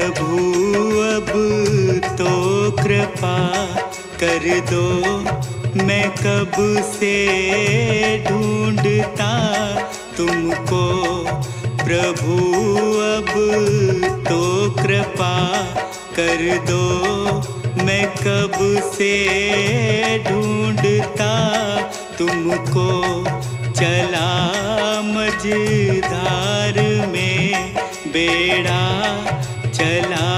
प्रभु अब तो कृपा कर दो, मैं कब से ढूंढता तुमको। प्रभु अब तो कृपा कर दो, मैं कब से ढूंढता तुमको। चला मझधार में बेड़ा, चला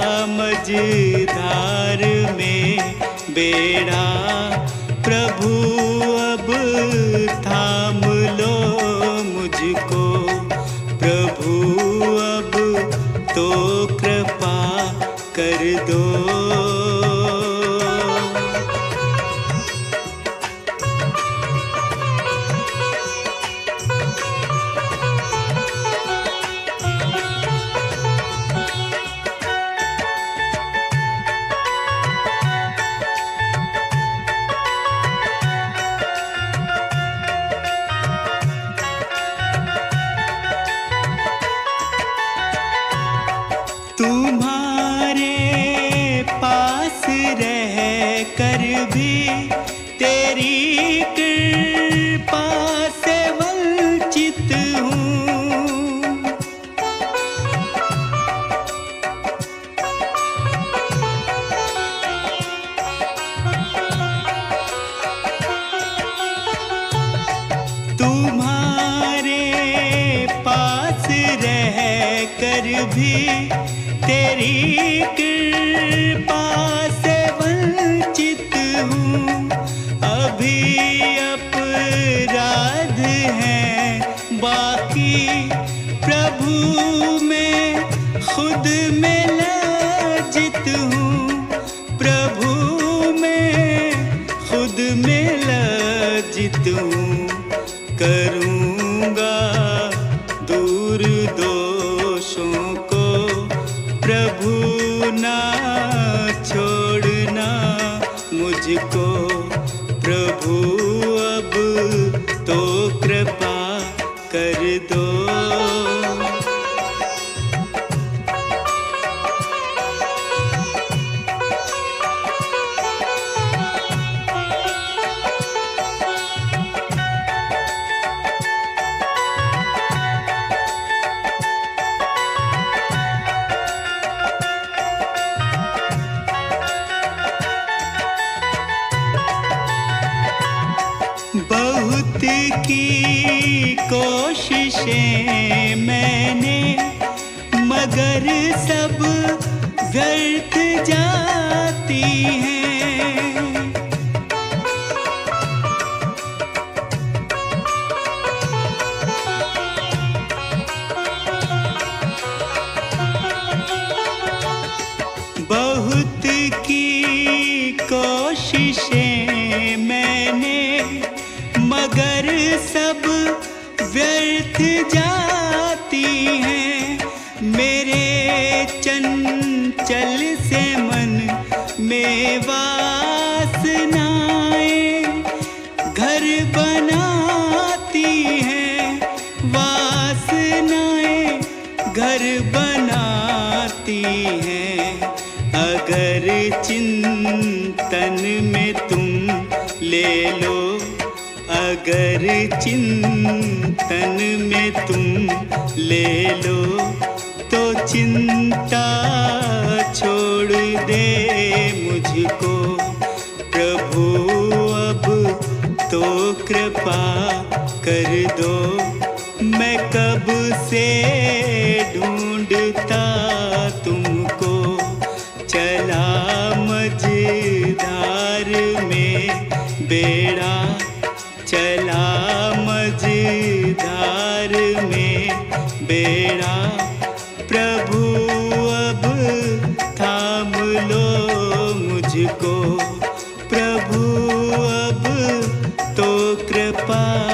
मझधार में बेड़ा। प्रभु अब थाम लो मुझको, प्रभु अब तो कृपा कर दो। तुम्हारे पास रह कर भी तेरी कृपा से वंचित हूँ। तुम्हारे पास रह कर भी तेरी कृपा से वंचित हूँ। अभी अपराध हैं बाकी, प्रभु मैं खुद में लज्जित हूँ। प्रभु मैं खुद में लज्जित हूँ। करूँगा दूर दोषों को, प्रभु ना छोड़ना मुझको। प्रभु अब तो कृपा कर दो। बहुत की कोशिशें मैंने, मगर सब व्यर्थ जाती हैं। बहुत की कोशिशें मैंने, मगर सब व्यर्थ जाती हैं। मेरे चंचल से मन में वासनाएं घर बनाती हैं। वासनाएं घर बनाती हैं। अगर चिंतन में तुम ले लो, अगर चिंतन में तुम ले लो, तो चिंता छोड़ दे मुझको। प्रभु अब तो कृपा कर दो, मैं कब से ढूंढता तुमको। चला मझधार में बेड़ा, चला मझधार में बेड़ा। प्रभु अब थाम लो मुझको, प्रभु अब तो कृपा